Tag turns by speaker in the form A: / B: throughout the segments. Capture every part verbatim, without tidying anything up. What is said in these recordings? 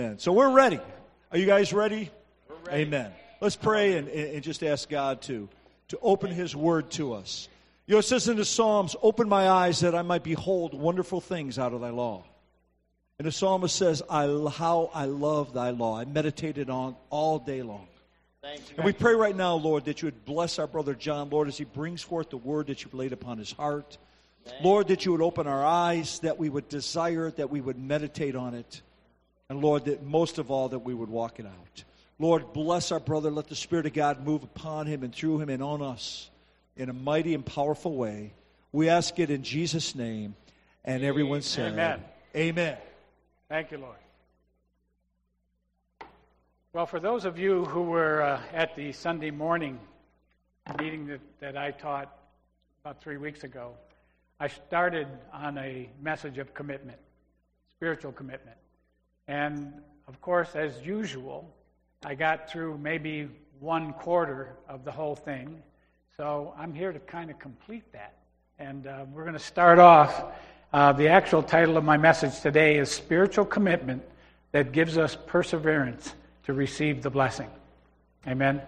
A: So we're ready. Are you guys ready? We're ready. Amen. Let's pray and, and just ask God to, to open His Word to us. You know, it says in the Psalms, open my eyes that I might behold wonderful things out of thy law. And the psalmist says, I, how I love thy law. I meditated on all day long. Thank you. And we pray right now, Lord, that you would bless our brother John, Lord, as he brings forth the word that you've laid upon his heart. Thank Lord, that you would open our eyes, that we would desire it, that we would meditate on it. And Lord, that most of all, that we would walk it out. Lord, bless our brother. Let the Spirit of God move upon him and through him and on us in a mighty and powerful way. We ask it in Jesus' name. And everyone said,
B: Amen.
A: Amen.
B: Thank you, Lord. Well, for those of you who were uh, at the Sunday morning meeting that, that I taught about three weeks ago, I started on a message of commitment, spiritual commitment. And, of course, as usual, I got through maybe one quarter of the whole thing. So I'm here to kind of complete that. And uh, we're going to start off. Uh, the actual title of my message today is Spiritual Commitment That Gives Us Perseverance to Receive the Blessing. Amen?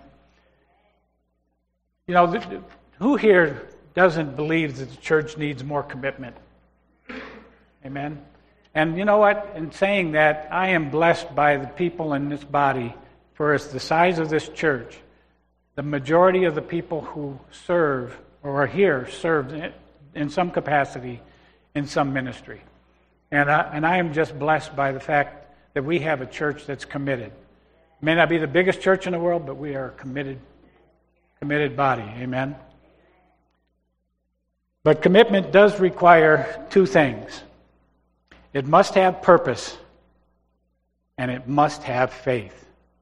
B: You know, th- who here doesn't believe that the church needs more commitment? Amen? And you know what? In saying that, I am blessed by the people in this body, for it's the size of this church. The majority of the people who serve or are here served in, in some capacity in some ministry. And I, and I am just blessed by the fact that we have a church that's committed. It may not be the biggest church in the world, but we are a committed, committed body. Amen? But commitment does require two things. It must have purpose, and it must have faith.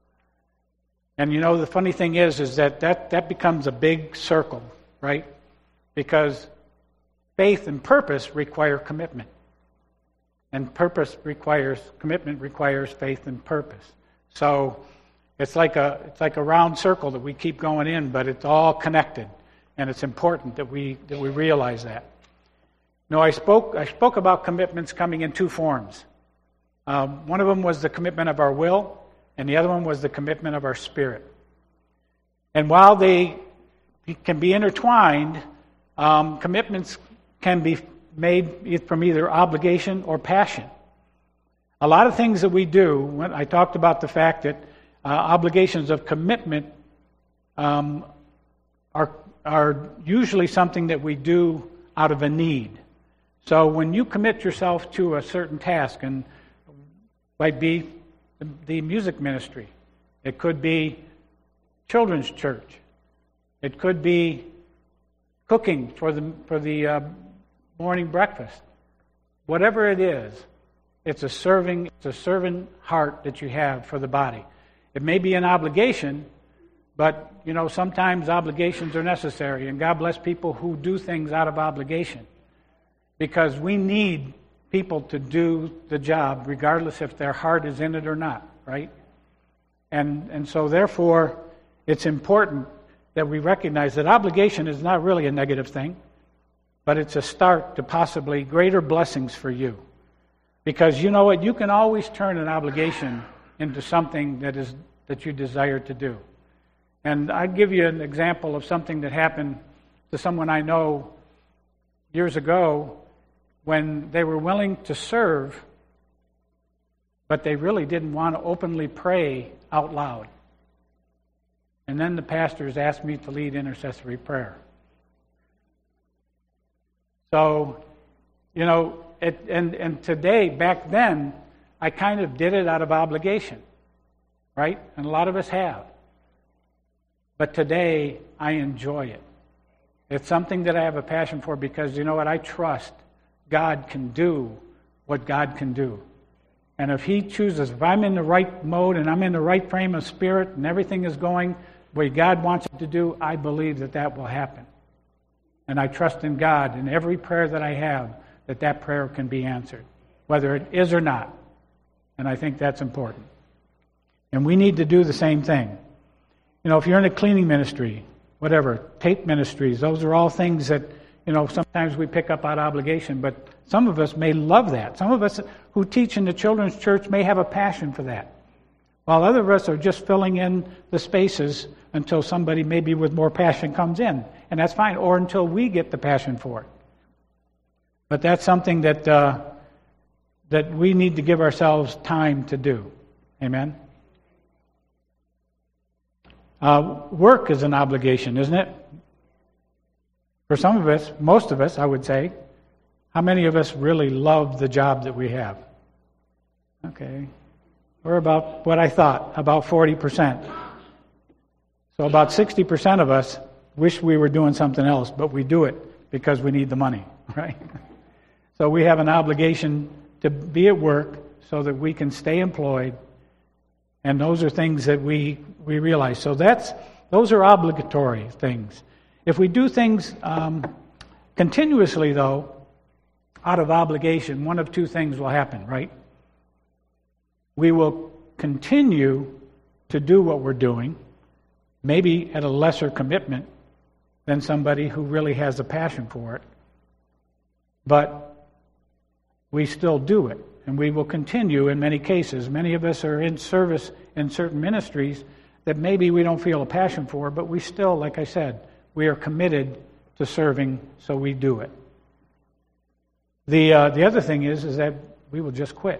B: And you know, the funny thing is, is that that, that becomes a big circle, right? Because faith and purpose require commitment. And purpose requires, commitment requires faith and purpose. So it's like a it's like a round circle that we keep going in, but it's all connected. And it's important that we that we realize that. No, I spoke I spoke about commitments coming in two forms. Um, one of them was the commitment of our will, and the other one was the commitment of our spirit. And while they can be intertwined, um, commitments can be made from either obligation or passion. A lot of things that we do, when I talked about the fact that uh, obligations of commitment um, are are usually something that we do out of a need. So when you commit yourself to a certain task, and might be the, the music ministry, it could be children's church, it could be cooking for the for the uh, morning breakfast. Whatever it is, it's a serving, it's a servant heart that you have for the body. It may be an obligation, but you know sometimes obligations are necessary, and God bless people who do things out of obligation. Because we need people to do the job, regardless if their heart is in it or not, right? And and so therefore, it's important that we recognize that obligation is not really a negative thing, but it's a start to possibly greater blessings for you. Because you know what? You can always turn an obligation into something that is that you desire to do. And I'd give you an example of something that happened to someone I know years ago, when they were willing to serve, but they really didn't want to openly pray out loud. And then the pastors asked me to lead intercessory prayer. So, you know, it, and, and today, back then, I kind of did it out of obligation, right? And a lot of us have. But today, I enjoy it. It's something that I have a passion for because, you know what, I trust God can do what God can do. And if He chooses, if I'm in the right mode and I'm in the right frame of spirit and everything is going the way God wants it to do, I believe that that will happen. And I trust in God in every prayer that I have that that prayer can be answered, whether it is or not. And I think that's important. And we need to do the same thing. You know, if you're in a cleaning ministry, whatever, tape ministries, those are all things that you know, sometimes we pick up on obligation, but some of us may love that. Some of us who teach in the children's church may have a passion for that, while other of us are just filling in the spaces until somebody maybe with more passion comes in, and that's fine, or until we get the passion for it. But that's something that uh, that we need to give ourselves time to do. Amen? Uh, work is an obligation, isn't it? For some of us, most of us, I would say. How many of us really love the job that we have? Okay. We're about what I thought, about forty percent. So about sixty percent of us wish we were doing something else, but we do it because we need the money, right? So we have an obligation to be at work so that we can stay employed, and those are things that we, we realize. So that's those are obligatory things. If we do things um, continuously, though, out of obligation, one of two things will happen, right? We will continue to do what we're doing, maybe at a lesser commitment than somebody who really has a passion for it, but we still do it, and we will continue in many cases. Many of us are in service in certain ministries that maybe we don't feel a passion for, but we still, like I said, we are committed to serving, so we do it. The uh, the other thing is, is that we will just quit.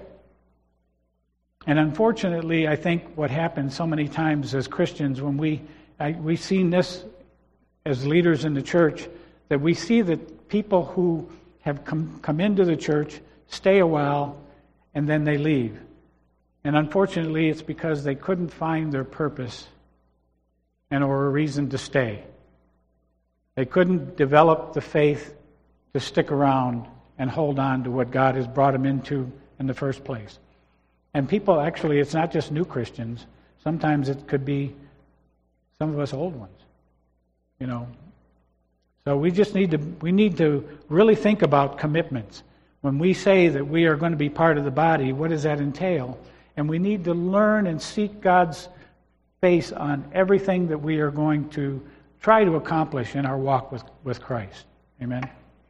B: And unfortunately, I think what happens so many times as Christians, when we, I, we've seen this as leaders in the church, that we see that people who have come, come into the church stay a while, and then they leave. And unfortunately, it's because they couldn't find their purpose and or a reason to stay. They couldn't develop the faith to stick around and hold on to what God has brought them into in the first place. And people, actually, it's not just new Christians. Sometimes it could be some of us old ones, you know. So we just need to we need to really think about commitments. When we say that we are going to be part of the body, what does that entail? And we need to learn and seek God's face on everything that we are going to try to accomplish in our walk with, with Christ. Amen?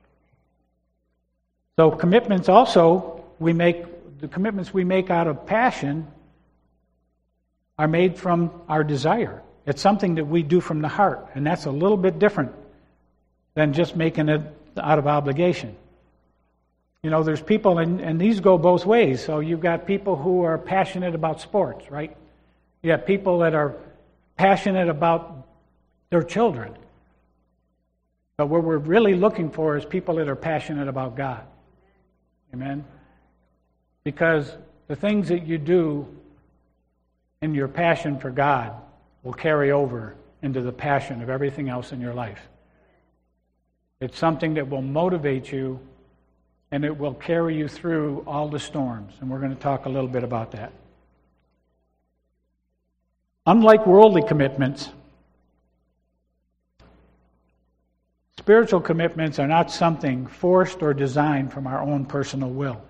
B: So commitments also, we make, the commitments we make out of passion are made from our desire. It's something that we do from the heart, and that's a little bit different than just making it out of obligation. You know, there's people, and, and these go both ways. So you've got people who are passionate about sports, right? You have people that are passionate about their children. But what we're really looking for is people that are passionate about God. Amen? Because the things that you do in your passion for God will carry over into the passion of everything else in your life. It's something that will motivate you, and it will carry you through all the storms. And we're going to talk a little bit about that. Unlike worldly commitments, spiritual commitments are not something forced or designed from our own personal will.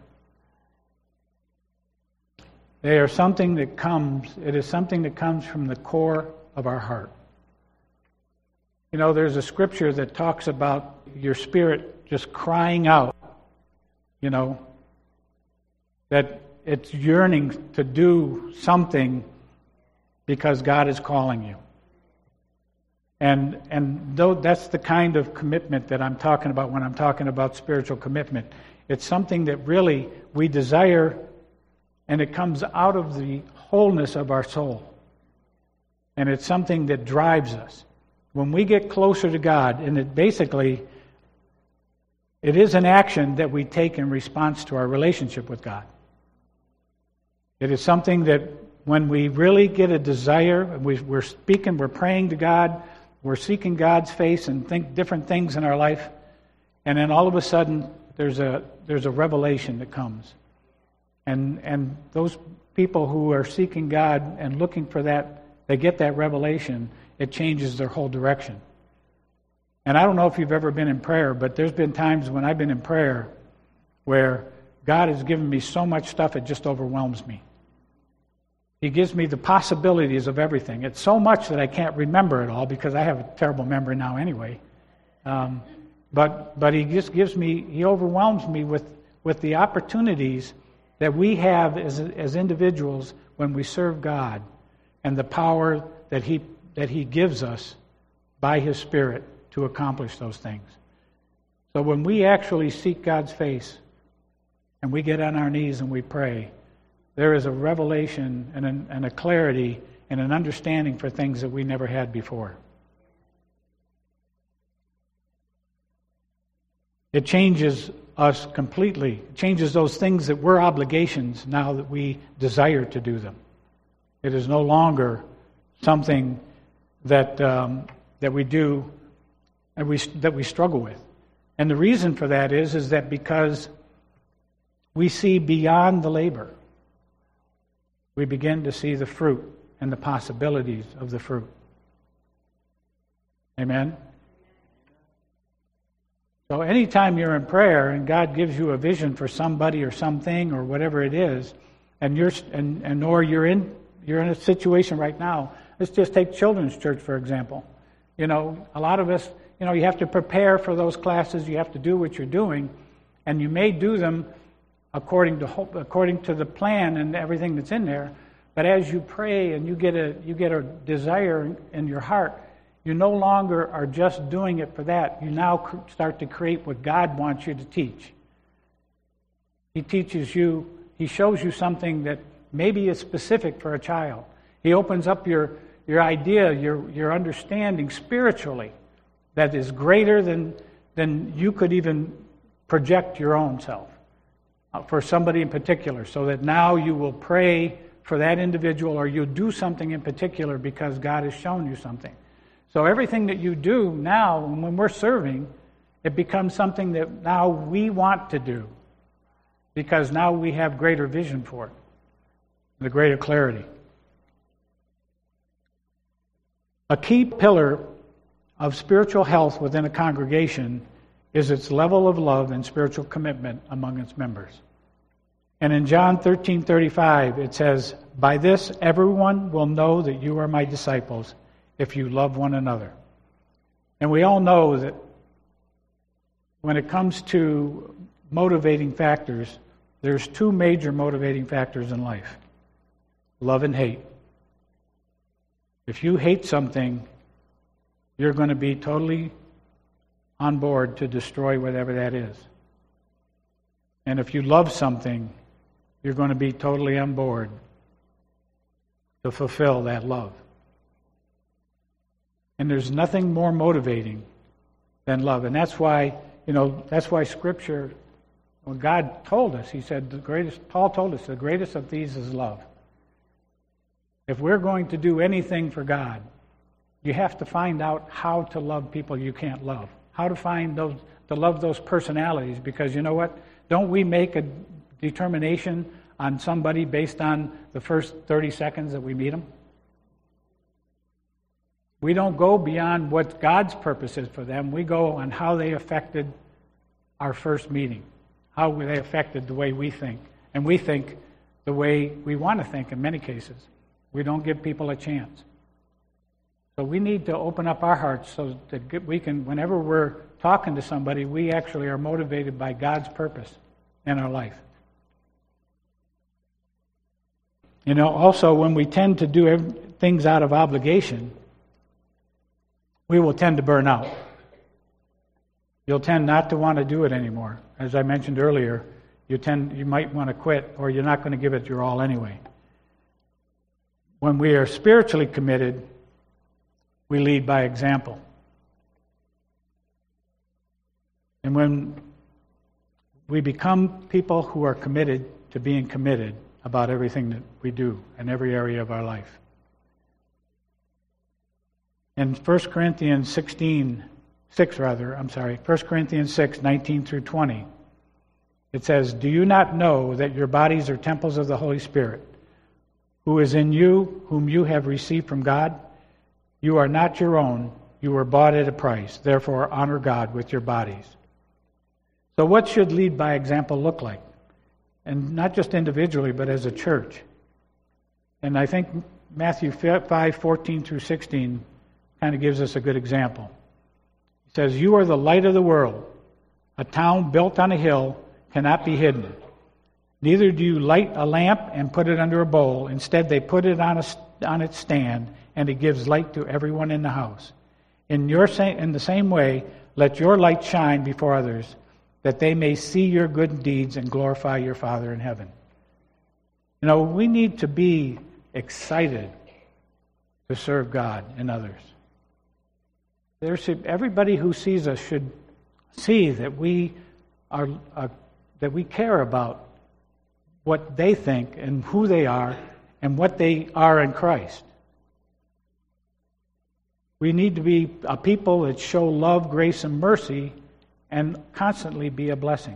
B: They are something that comes, it is something that comes from the core of our heart. You know, there's a scripture that talks about your spirit just crying out, you know, that it's yearning to do something because God is calling you. And and though that's the kind of commitment that I'm talking about when I'm talking about spiritual commitment. It's something that really we desire, and it comes out of the wholeness of our soul. And it's something that drives us. When we get closer to God, and it basically, it is an action that we take in response to our relationship with God. It is something that when we really get a desire, we, we're speaking, we're praying to God, we're seeking God's face and think different things in our life, and then all of a sudden there's a there's a revelation that comes. And and those people who are seeking God and looking for that, they get that revelation, it changes their whole direction. And I don't know if you've ever been in prayer, but there's been times when I've been in prayer where God has given me so much stuff it just overwhelms me. He gives me the possibilities of everything. It's so much that I can't remember it all because I have a terrible memory now anyway. Um, But but he just gives me, he overwhelms me with, with the opportunities that we have as as individuals when we serve God, and the power that he that he gives us by his Spirit to accomplish those things. So when we actually seek God's face and we get on our knees and we pray, there is a revelation and a, and a clarity and an understanding for things that we never had before. It changes us completely. It changes those things that were obligations now that we desire to do them. It is no longer something that um, that we do and we that we struggle with. And the reason for that is is that because we see beyond the labor. We begin to see the fruit and the possibilities of the fruit. Amen? So anytime you're in prayer and God gives you a vision for somebody or something or whatever it is, and you're and, and or you're in you're in a situation right now. Let's just take children's church for example. You know, a lot of us, you know, you have to prepare for those classes. You have to do what you're doing, and you may do them according to hope, according to the plan and everything that's in there. But as you pray and you get a you get a desire in your heart, you no longer are just doing it for that. You now start to create what God wants you to teach. He teaches you, he shows you something that maybe is specific for a child. He opens up your, your idea, your, your understanding spiritually that is greater than, than you could even project your own self for somebody in particular, so that now you will pray for that individual or you'll do something in particular because God has shown you something. So everything that you do now, when we're serving, it becomes something that now we want to do because now we have greater vision for it, the greater clarity. A key pillar of spiritual health within a congregation is its level of love and spiritual commitment among its members. And in John thirteen thirty-five, it says, "By this everyone will know that you are my disciples, if you love one another." And we all know that when it comes to motivating factors, there's two major motivating factors in life: love and hate. If you hate something, you're going to be totally on board to destroy whatever that is. And if you love something, you're going to be totally on board to fulfill that love. And there's nothing more motivating than love. And that's why, you know, that's why Scripture, when God told us, He said the greatest, Paul told us, the greatest of these is love. If we're going to do anything for God, you have to find out how to love people you can't love. How to find those, to love those personalities, because you know what? Don't we make a determination on somebody based on the first thirty seconds that we meet them? We don't go beyond what God's purpose is for them. We go on how they affected our first meeting, how they affected the way we think. And we think the way we want to think in many cases. We don't give people a chance. So we need to open up our hearts so that we can, whenever we're talking to somebody, we actually are motivated by God's purpose in our life. You know, also when we tend to do things out of obligation, we will tend to burn out. You'll tend not to want to do it anymore. As I mentioned earlier, you tend you might want to quit, or you're not going to give it your all anyway. When we are spiritually committed, we lead by example. And when we become people who are committed to being committed about everything that we do in every area of our life. In First Corinthians sixteen, six rather, I'm sorry, First Corinthians six, nineteen through twenty, it says, "Do you not know that your bodies are temples of the Holy Spirit, who is in you, whom you have received from God? You are not your own, you were bought at a price. Therefore, honor God with your bodies." So what should lead by example look like? And not just individually, but as a church. And I think Matthew five, fourteen through sixteen kind of gives us a good example. It says, "You are the light of the world. A town built on a hill cannot be hidden. Neither do you light a lamp and put it under a bowl. Instead, they put it on, a, on its stand, and it gives light to everyone in the house. In, your, in the same way, let your light shine before others, that they may see your good deeds and glorify your Father in heaven." You know, we need to be excited to serve God and others. There should, everybody who sees us should see that we are uh, that we care about what they think and who they are and what they are in Christ. We need to be a people that show love, grace, and mercy and constantly be a blessing.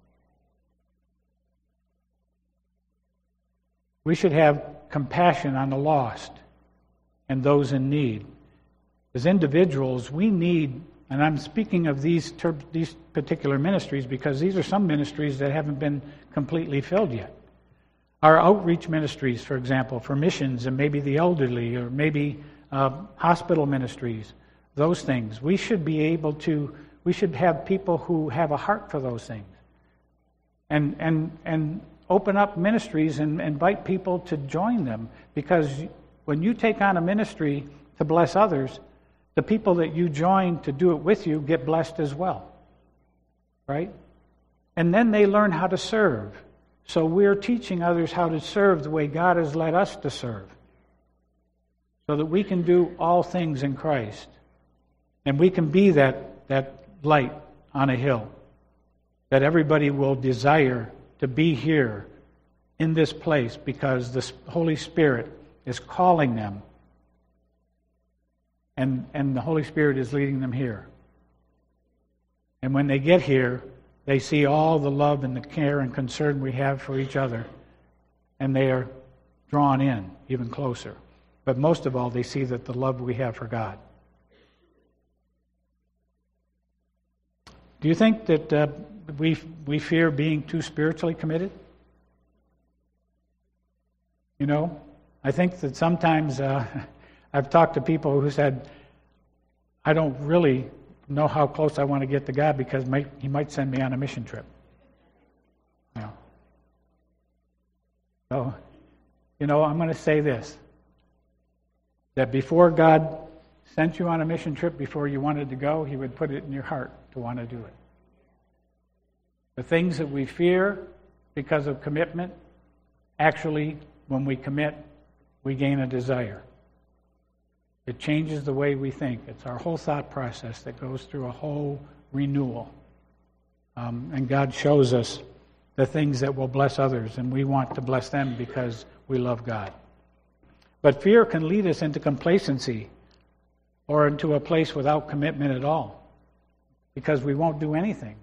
B: We should have compassion on the lost and those in need. As individuals, we need, and I'm speaking of these ter- these particular ministries because these are some ministries that haven't been completely filled yet. Our outreach ministries, for example, for missions and maybe the elderly or maybe uh, hospital ministries, those things. We should be able to, we should have people who have a heart for those things. And and and open up ministries and invite people to join them, because when you take on a ministry to bless others, the people that you join to do it with you get blessed as well, right? And then they learn how to serve. So we're teaching others how to serve the way God has led us to serve, so that we can do all things in Christ. And we can be that, that light on a hill, that everybody will desire to be here in this place because the Holy Spirit is calling them. And, and the Holy Spirit is leading them here. And when they get here, they see all the love and the care and concern we have for each other, and they are drawn in even closer. But most of all, they see that the love we have for God. Do you think that uh, we we fear being too spiritually committed? You know, I think that sometimes uh, I've talked to people who said, "I don't really know how close I want to get to God because might, He might send me on a mission trip." You know. So, you know, I'm going to say this, that before God sent you on a mission trip, before you wanted to go, He would put it in your heart to want to do it. The things that we fear because of commitment, actually, when we commit, we gain a desire. It changes the way we think. It's our whole thought process that goes through a whole renewal. Um, and God shows us the things that will bless others, and we want to bless them because we love God. But fear can lead us into complacency or into a place without commitment at all, because we won't do anything.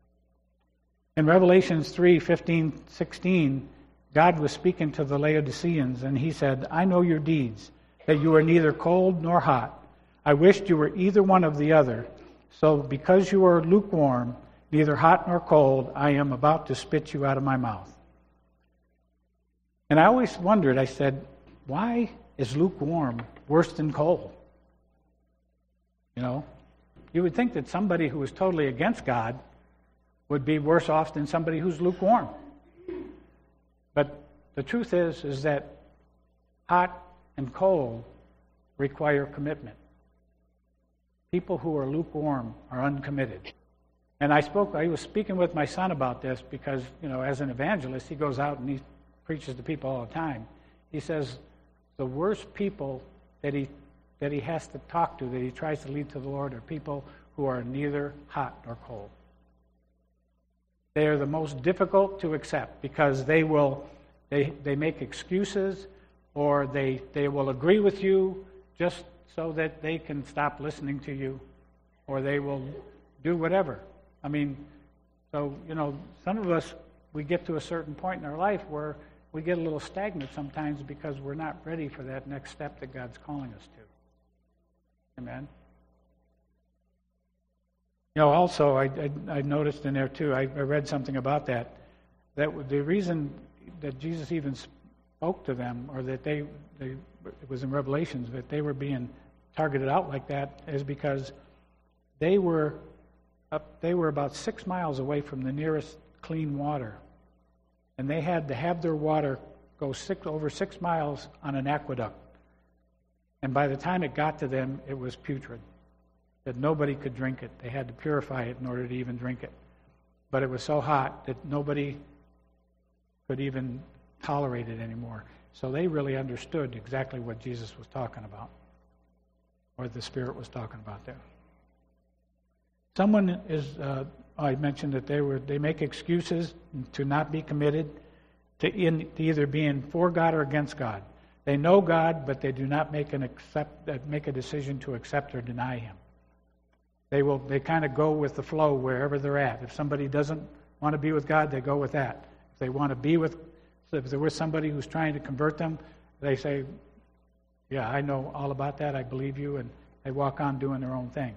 B: In Revelations three, fifteen, sixteen, God was speaking to the Laodiceans, and He said, "I know your deeds, that you are neither cold nor hot. I wished you were either one of the other. So because you are lukewarm, neither hot nor cold, I am about to spit you out of my mouth." And I always wondered, I said, why is lukewarm worse than cold? You know, you would think that somebody who is totally against God would be worse off than somebody who's lukewarm. But the truth is, is that hot and cold require commitment. People who are lukewarm are uncommitted. And I spoke, I was speaking with my son about this because, you know, as an evangelist, he goes out and he preaches to people all the time. He says the worst people that he that he has to talk to, that he tries to lead to the Lord, are people who are neither hot nor cold. They are the most difficult to accept because they will they they make excuses, or they, they will agree with you just so that they can stop listening to you, or they will do whatever. I mean, so, you know, some of us, we get to a certain point in our life where we get a little stagnant sometimes because we're not ready for that next step that God's calling us to. Amen? You know, also, I, I, I noticed in there too, I, I read something about that, that the reason that Jesus even spoke to them, or that they, they, it was in Revelations, that they were being targeted out like that, is because they were up, they were about six miles away from the nearest clean water. And they had to have their water go six, over six miles on an aqueduct. And by the time it got to them, it was putrid, that nobody could drink it. They had to purify it in order to even drink it. But it was so hot that nobody could even tolerate it anymore. So they really understood exactly what Jesus was talking about, or the Spirit was talking about there. Someone is, uh, I mentioned that they were they make excuses to not be committed, to, in, to either being for God or against God. They know God, but they do not make an accept, uh, make a decision to accept or deny Him. They will. They kind of go with the flow wherever they're at. If somebody doesn't want to be with God, they go with that. If they want to be with, so if there was somebody who's trying to convert them, they say, "Yeah, I know all about that. I believe you," and they walk on doing their own thing.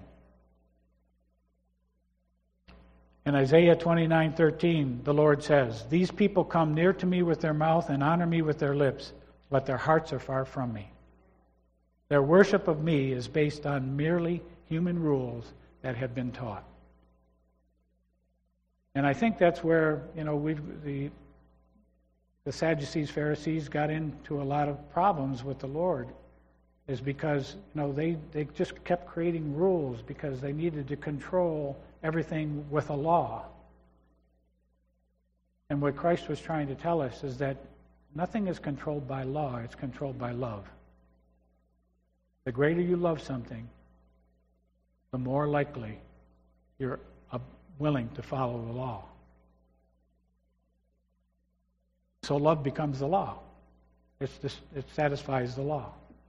B: In Isaiah twenty-nine thirteen, the Lord says, "These people come near to me with their mouth and honor me with their lips, but their hearts are far from me. Their worship of me is based on merely human rules that have been taught." And I think that's where, you know, we've the the Sadducees, Pharisees got into a lot of problems with the Lord, is because, you know, they, they just kept creating rules because they needed to control everything with a law. And what Christ was trying to tell us is that nothing is controlled by law, it's controlled by love. The greater you love something, the more likely you're uh, willing to follow the law. So love becomes the law. It's just, it satisfies the law.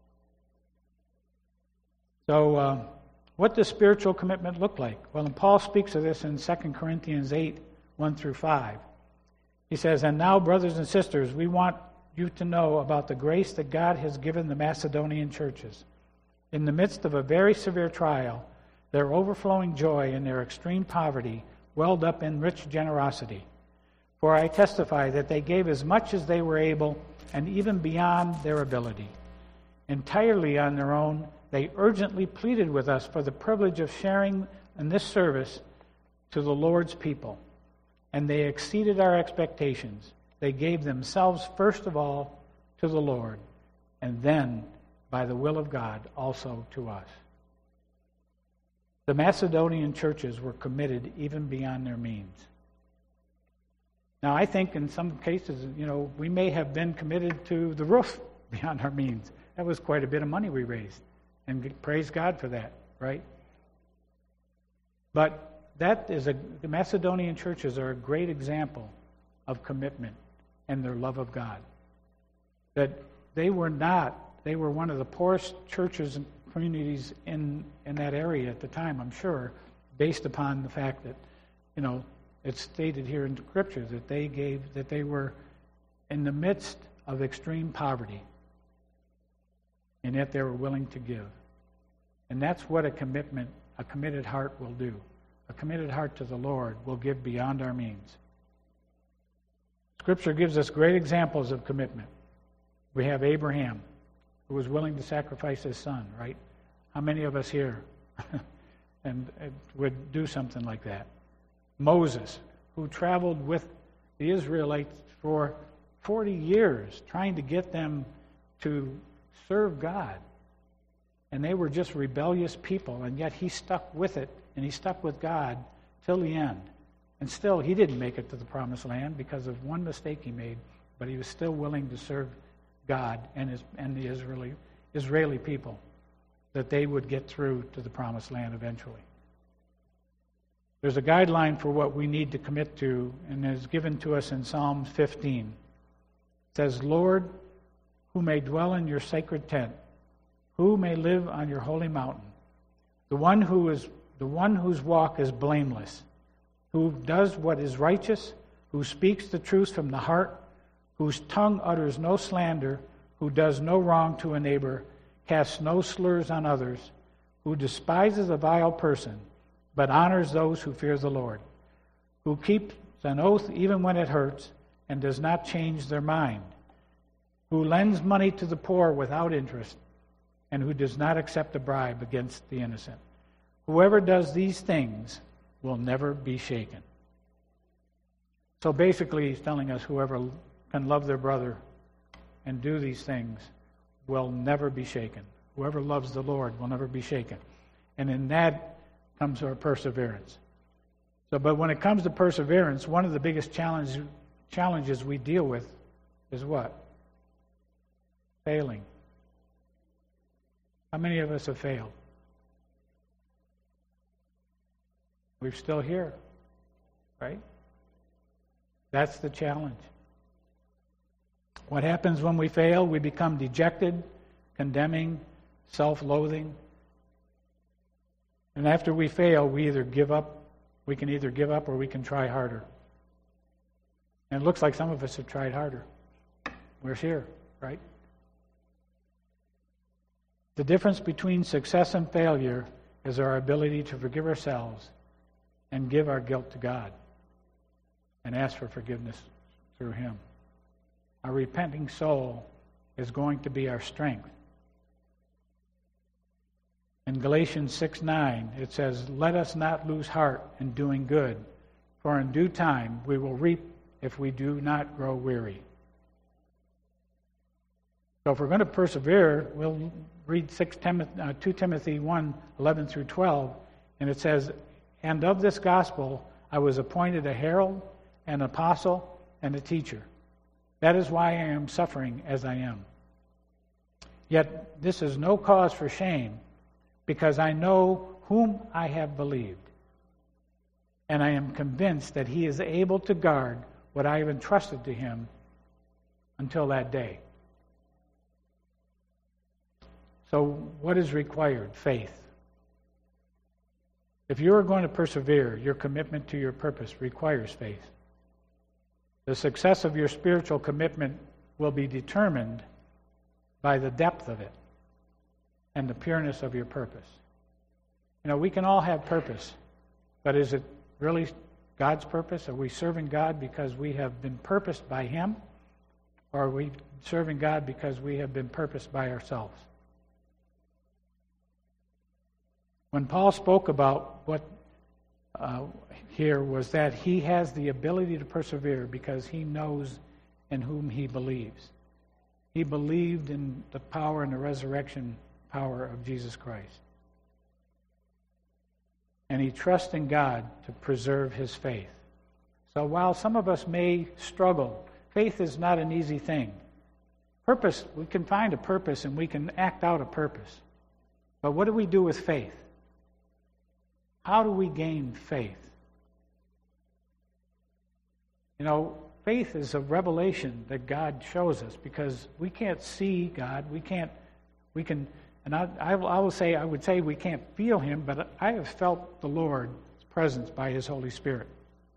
B: So uh, what does spiritual commitment look like? Well, and Paul speaks of this in Second Corinthians eight, one through five. He says, "And now, brothers and sisters, we want you to know about the grace that God has given the Macedonian churches. In the midst of a very severe trial, their overflowing joy and their extreme poverty welled up in rich generosity. For I testify that they gave as much as they were able, and even beyond their ability. Entirely on their own, they urgently pleaded with us for the privilege of sharing in this service to the Lord's people. And they exceeded our expectations. They gave themselves first of all to the Lord, and then, by the will of God, also to us." The Macedonian churches were committed even beyond their means. Now, I think in some cases, you know, we may have been committed to the roof beyond our means. That was quite a bit of money we raised, and praise God for that, right? But that is a the Macedonian churches are a great example of commitment and their love of God. That they were not, they were one of the poorest churches and communities in, in that area at the time, I'm sure, based upon the fact that, you know, it's stated here in Scripture that they gave, that they were in the midst of extreme poverty, and yet they were willing to give. And that's what a commitment, a committed heart will do. A committed heart to the Lord will give beyond our means. Scripture gives us great examples of commitment. We have Abraham, who was willing to sacrifice his son, right? How many of us here and would do something like that? Moses, who traveled with the Israelites for forty years, trying to get them to serve God. And they were just rebellious people, and yet he stuck with it, and he stuck with God till the end. And still, he didn't make it to the promised land because of one mistake he made, but he was still willing to serve God and his and the Israeli Israeli people, that they would get through to the promised land eventually. There's a guideline for what we need to commit to, and is given to us in Psalm fifteen. It says, "Lord, who may dwell in your sacred tent, who may live on your holy mountain, the one who is the one whose walk is blameless, who does what is righteous, who speaks the truth from the heart, whose tongue utters no slander, who does no wrong to a neighbor, casts no slurs on others, who despises a vile person, but honors those who fear the Lord, who keeps an oath even when it hurts, and does not change their mind, who lends money to the poor without interest, and who does not accept a bribe against the innocent, Whoever does these things will never be shaken. So basically, he's telling us whoever can love their brother and do these things will never be shaken. Whoever loves the Lord will never be shaken. And in that comes our perseverance. So, but when it comes to perseverance, one of the biggest challenge, challenges we deal with is what? Failing. How many of us have failed? We're still here, right? That's the challenge. What happens when we fail? We become dejected, condemning, self-loathing. And after we fail, we either give up, we can either give up or we can try harder. And it looks like some of us have tried harder. We're here, right? The difference between success and failure is our ability to forgive ourselves and give our guilt to God and ask for forgiveness through Him. A repenting soul is going to be our strength. In Galatians six nine, it says, "Let us not lose heart in doing good, for in due time we will reap if we do not grow weary." So if we're going to persevere, we'll read two Timothy one eleven through twelve, and it says, "And of this gospel I was appointed a herald, an apostle, and a teacher. That is why I am suffering as I am. Yet this is no cause for shame, because I know whom I have believed, and I am convinced that He is able to guard what I have entrusted to Him until that day." So what is required? Faith. If you are going to persevere, your commitment to your purpose requires faith. The success of your spiritual commitment will be determined by the depth of it and the pureness of your purpose. You know, we can all have purpose, but is it really God's purpose? Are we serving God because we have been purposed by Him? Or are we serving God because we have been purposed by ourselves? When Paul spoke about what uh, here was that he has the ability to persevere because he knows in whom he believes. He believed in the power and the resurrection power of Jesus Christ. And he trusts in God to preserve his faith. So while some of us may struggle, faith is not an easy thing. Purpose, we can find a purpose and we can act out a purpose. But what do we do with faith? How do we gain faith? You know, faith is a revelation that God shows us because we can't see God. We can't, we can, and I, I, I will say, I would say we can't feel Him, but I have felt the Lord's presence by His Holy Spirit.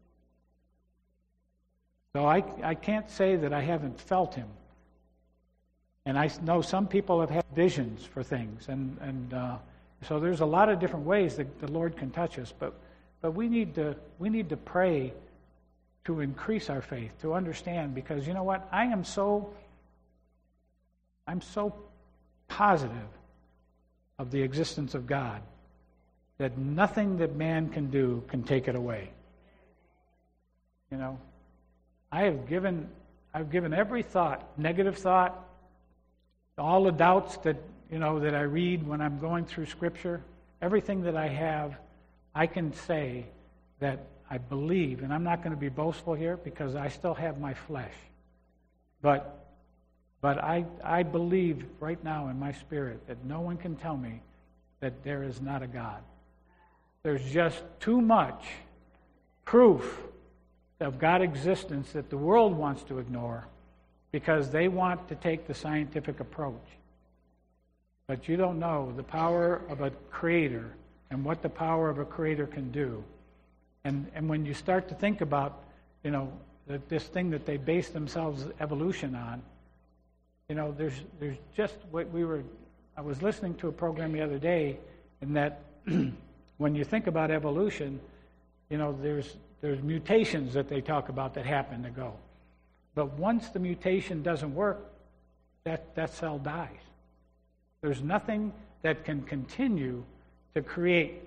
B: So I, I can't say that I haven't felt Him. And I know some people have had visions for things, and, and uh, so there's a lot of different ways that the Lord can touch us, but but we need to we need to pray to increase our faith, to understand, because you know what? I am so I'm so positive of the existence of God that nothing that man can do can take it away. You know, I have given I've given every thought, negative thought, all the doubts that you know, that I read when I'm going through Scripture, everything that I have, I can say that I believe, and I'm not going to be boastful here because I still have my flesh. But but I, I believe right now in my spirit that no one can tell me that there is not a God. There's just too much proof of God's existence that the world wants to ignore because they want to take the scientific approach. But you don't know the power of a creator and what the power of a creator can do. And and when you start to think about, you know, that this thing that they base themselves evolution on, you know, there's there's just what we were. I was listening to a program the other day, and that when you think about evolution, you know, there's there's mutations that they talk about that happen to go. But once the mutation doesn't work, that that cell dies. There's nothing that can continue to create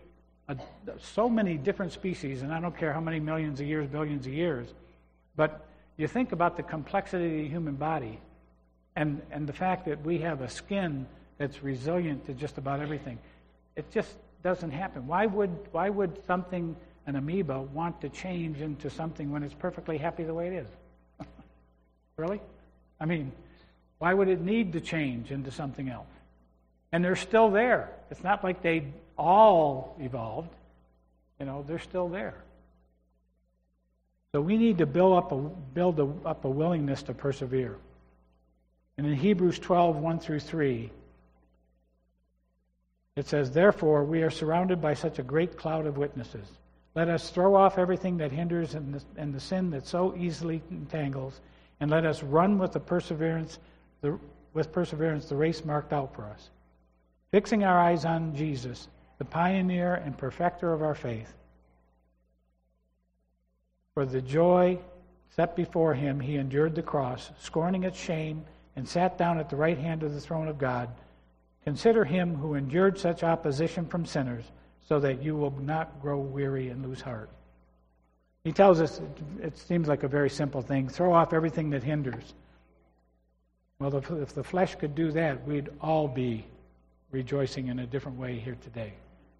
B: a, so many different species, and I don't care how many millions of years, billions of years, but you think about the complexity of the human body and, and the fact that we have a skin that's resilient to just about everything. It just doesn't happen. Why would why would something, an amoeba, want to change into something when it's perfectly happy the way it is? Really? I mean, why would it need to change into something else? And they're still there. It's not like they all evolved. You know, they're still there. So we need to build up a build a, up a willingness to persevere. And in Hebrews twelve, one through three, it says, "Therefore we are surrounded by such a great cloud of witnesses. Let us throw off everything that hinders and the, and the sin that so easily entangles, and let us run with the perseverance, the, with perseverance the race marked out for us, fixing our eyes on Jesus, the pioneer and perfecter of our faith. For the joy set before him, he endured the cross, scorning its shame, and sat down at the right hand of the throne of God. Consider him who endured such opposition from sinners, so that you will not grow weary and lose heart." He tells us, it seems like a very simple thing, throw off everything that hinders. Well, if, if the flesh could do that, we'd all be rejoicing in a different way here today.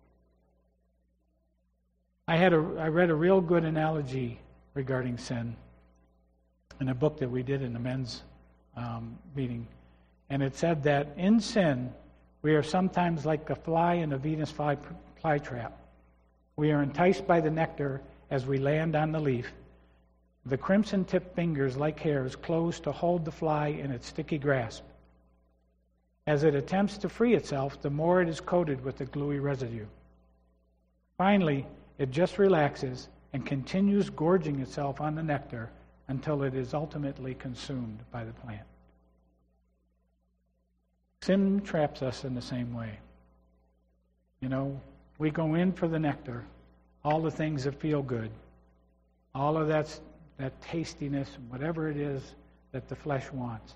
B: I had a, I read a real good analogy regarding sin in a book that we did in the men's um, meeting. And it said that in sin, we are sometimes like a fly in a Venus fly, fly trap. We are enticed by the nectar as we land on the leaf. The crimson-tipped fingers, like hairs, close to hold the fly in its sticky grasp. As it attempts to free itself, the more it is coated with the gluey residue. Finally, it just relaxes and continues gorging itself on the nectar until it is ultimately consumed by the plant. Sin traps us in the same way. You know, we go in for the nectar, all the things that feel good, all of that, that tastiness, whatever it is that the flesh wants.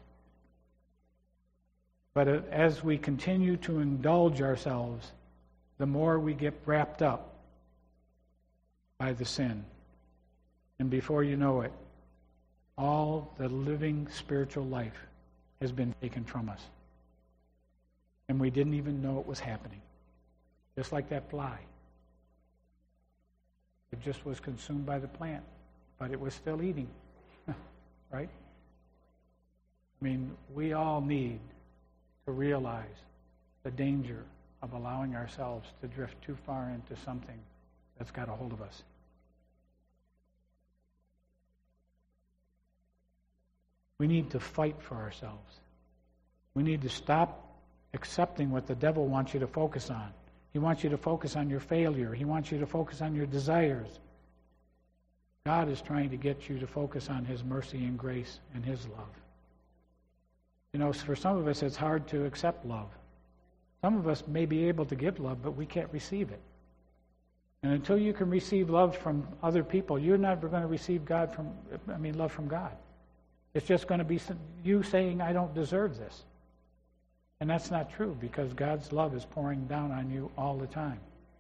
B: But as we continue to indulge ourselves, the more we get wrapped up by the sin. And before you know it, all the living spiritual life has been taken from us. And we didn't even know it was happening. Just like that fly. It just was consumed by the plant, but it was still eating. Right? I mean, we all need to realize the danger of allowing ourselves to drift too far into something that's got a hold of us. We need to fight for ourselves. We need to stop accepting what the devil wants you to focus on. He wants you to focus on your failure. He wants you to focus on your desires. God is trying to get you to focus on his mercy and grace and his love. You know, for some of us, it's hard to accept love. Some of us may be able to give love, but we can't receive it. And until you can receive love from other people, you're never going to receive God from, I mean, love from God. It's just going to be you saying, I don't deserve this. And that's not true, because God's love is pouring down on you all the time.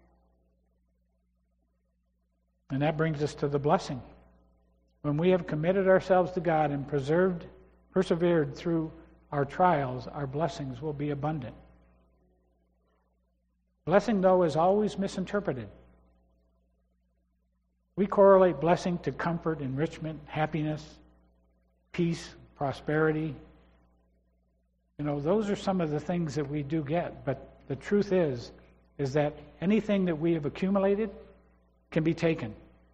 B: And that brings us to the blessing. When we have committed ourselves to God and preserved, persevered through our trials, our blessings will be abundant. Blessing, though, is always misinterpreted. We correlate blessing to comfort, enrichment, happiness, peace, prosperity. You know, those are some of the things that we do get. But the truth is, is that anything that we have accumulated can be taken.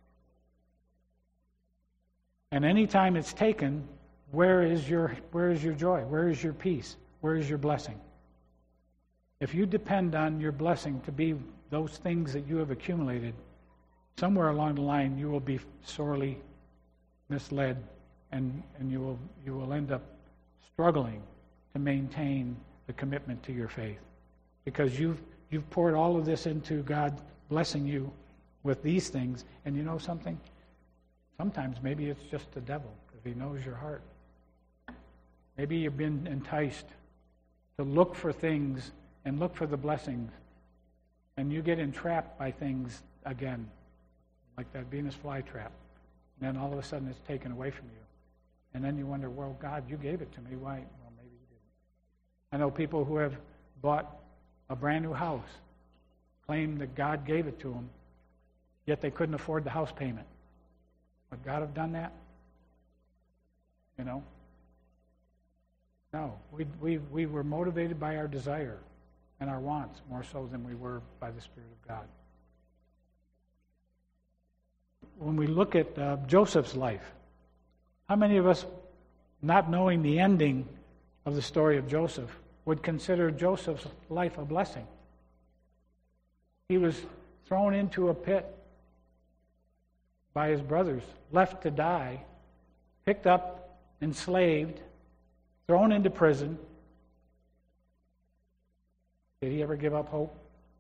B: And any time it's taken, where is your where is your joy? Where is your peace? Where is your blessing? If you depend on your blessing to be those things that you have accumulated, somewhere along the line you will be sorely misled, and, and you will you will end up struggling to maintain the commitment to your faith. Because you've you've poured all of this into God blessing you with these things, and you know something? Sometimes maybe it's just the devil, because he knows your heart. Maybe you've been enticed to look for things and look for the blessings And you get entrapped by things again, like that Venus flytrap. And then all of a sudden it's taken away from you. And then you wonder, well, God, you gave it to me. Why? Well, maybe you didn't. I know people who have bought a brand new house, claim that God gave it to them, yet they couldn't afford the house payment. Would God have done that? You know? No. We, we, we were motivated by our desire and our wants more so than we were by the Spirit of God. When we look at uh, Joseph's life, how many of us, not knowing the ending of the story of Joseph, would consider Joseph's life a blessing? He was thrown into a pit by his brothers, left to die, picked up, enslaved, thrown into prison. Did he ever give up hope?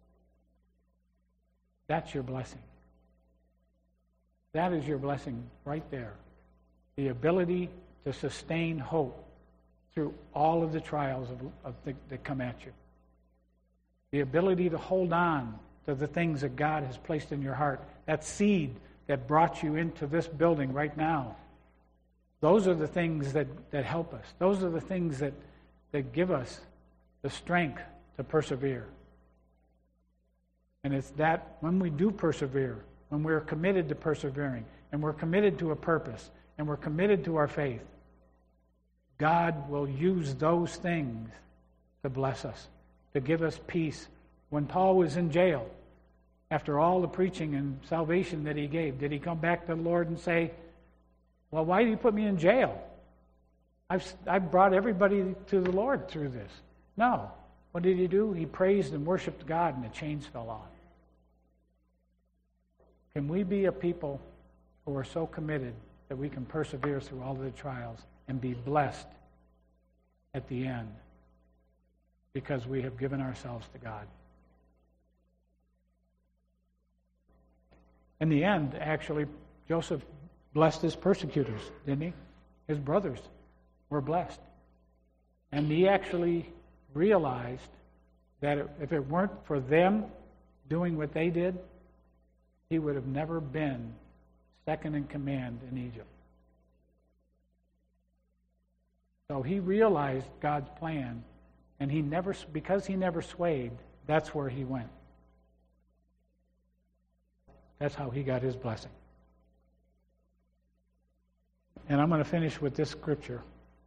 B: That's your blessing. That is your blessing right there. The ability to sustain hope through all of the trials of, of the, that come at you. The ability to hold on to the things that God has placed in your heart. That seed that brought you into this building right now. Those are the things that, that help us. Those are the things that, that give us the strength to persevere. And it's that when we do persevere, when we're committed to persevering, and we're committed to a purpose, and we're committed to our faith, God will use those things to bless us, to give us peace. When Paul was in jail, after all the preaching and salvation that he gave, did he come back to the Lord and say, well, why did you put me in jail? I've, I've brought everybody to the Lord through this. No. What did he do? He praised and worshiped God, and the chains fell off. Can we be a people who are so committed that we can persevere through all of the trials and be blessed at the end because we have given ourselves to God? In the end, actually, Joseph blessed his persecutors, didn't he? His brothers were blessed. And he actually realized that if it weren't for them doing what they did, he would have never been second in command in Egypt. So he realized God's plan, and he never, because he never swayed, that's where he went. That's how he got his blessing. And I'm going to finish with this scripture.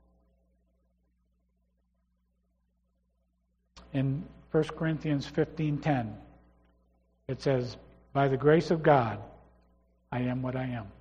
B: In First Corinthians fifteen ten, it says, by the grace of God, I am what I am.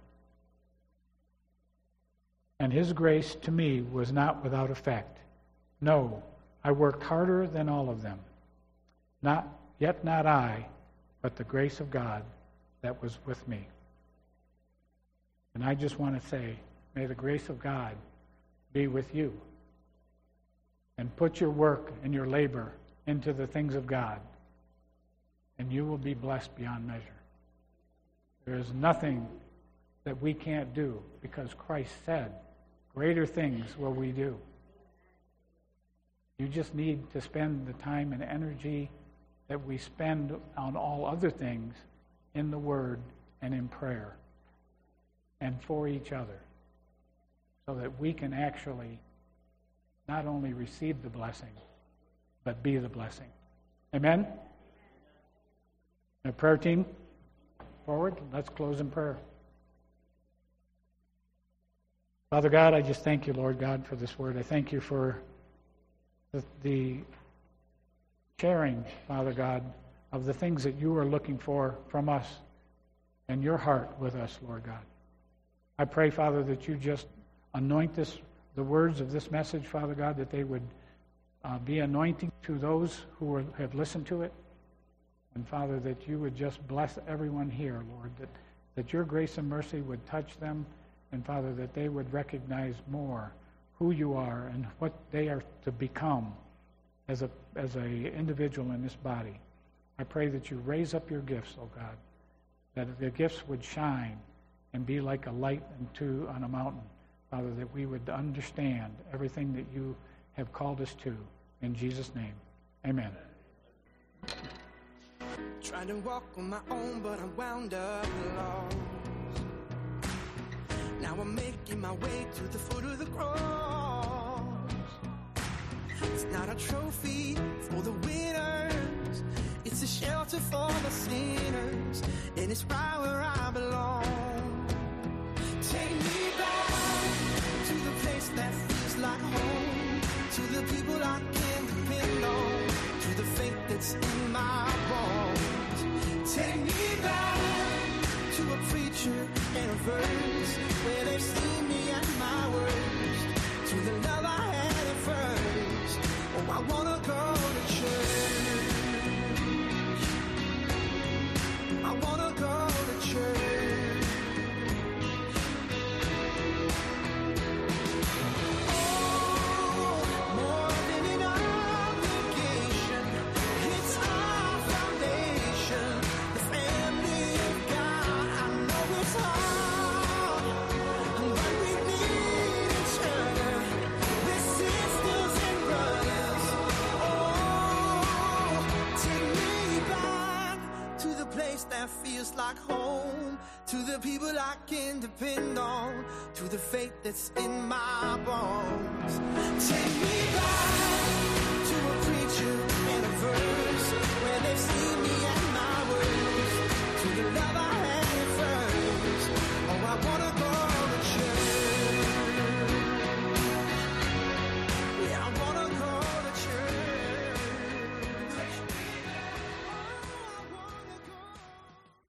B: And his grace to me was not without effect. No, I worked harder than all of them. Not yet not I, but the grace of God that was with me. And I just want to say, may the grace of God be with you. And put your work and your labor into the things of God, and you will be blessed beyond measure. There is nothing that we can't do, because Christ said, greater things will we do. You just need to spend the time and energy that we spend on all other things in the Word and in prayer and for each other, so that we can actually not only receive the blessing, but be the blessing. Amen? The prayer team, forward. Let's close in prayer. Father God, I just thank you, Lord God, for this word. I thank you for the, the sharing, Father God, of the things that you are looking for from us and your heart with us, Lord God. I pray, Father, that you just anoint this, the words of this message, Father God, that they would uh, be anointing to those who are, have listened to it. And, Father, that you would just bless everyone here, Lord, that, that your grace and mercy would touch them, and, Father, that they would recognize more who you are and what they are to become as a as a individual in this body. I pray that you raise up your gifts, oh God, that the gifts would shine and be like a light into on a mountain, Father, that we would understand everything that you have called us to. In Jesus' name, amen.
C: Trying to walk on my own, but I'm wound up lost. Now I'm making my way to the foot of the cross. It's not a trophy for the winners, it's a shelter for the sinners, and it's right where I belong. Take me back to the place that feels like home, to the people I can depend on, to the faith that's in my bones. Take me back to a preacher and a verse where they've seen me at my worst, to the love I had at first. Oh, I wanna go to church. I wanna go to church. Oh, more than an obligation, it's our foundation, the family of God. I know it's hard, but we need each other. We're sisters and brothers. Oh, take me back to the place that feels like home, to the people I can depend on, to the faith that's in my bones. Take me back to a preacher and a verse